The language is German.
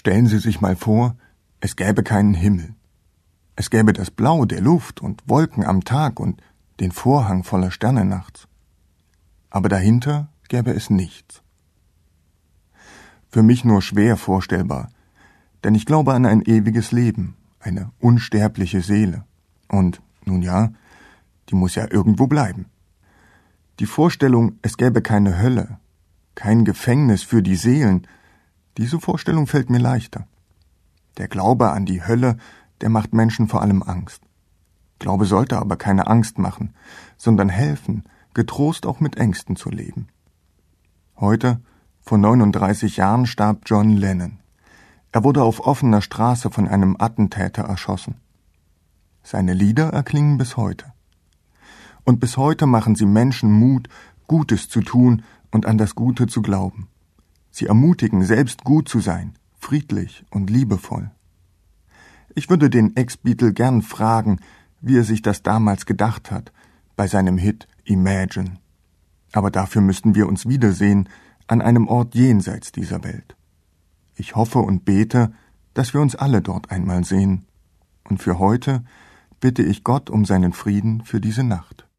Stellen Sie sich mal vor, es gäbe keinen Himmel. Es gäbe das Blau der Luft und Wolken am Tag und den Vorhang voller Sterne nachts. Aber dahinter gäbe es nichts. Für mich nur schwer vorstellbar, denn ich glaube an ein ewiges Leben, eine unsterbliche Seele. Und, nun ja, die muss ja irgendwo bleiben. Die Vorstellung, es gäbe keine Hölle, kein Gefängnis für die Seelen, diese Vorstellung fällt mir leichter. Der Glaube an die Hölle, der macht Menschen vor allem Angst. Glaube sollte aber keine Angst machen, sondern helfen, getrost auch mit Ängsten zu leben. Heute, vor 39 Jahren, starb John Lennon. Er wurde auf offener Straße von einem Attentäter erschossen. Seine Lieder erklingen bis heute. Und bis heute machen sie Menschen Mut, Gutes zu tun und an das Gute zu glauben. Sie ermutigen, selbst gut zu sein, friedlich und liebevoll. Ich würde den Ex-Beatle gern fragen, wie er sich das damals gedacht hat, bei seinem Hit Imagine. Aber dafür müssten wir uns wiedersehen an einem Ort jenseits dieser Welt. Ich hoffe und bete, dass wir uns alle dort einmal sehen. Und für heute bitte ich Gott um seinen Frieden für diese Nacht.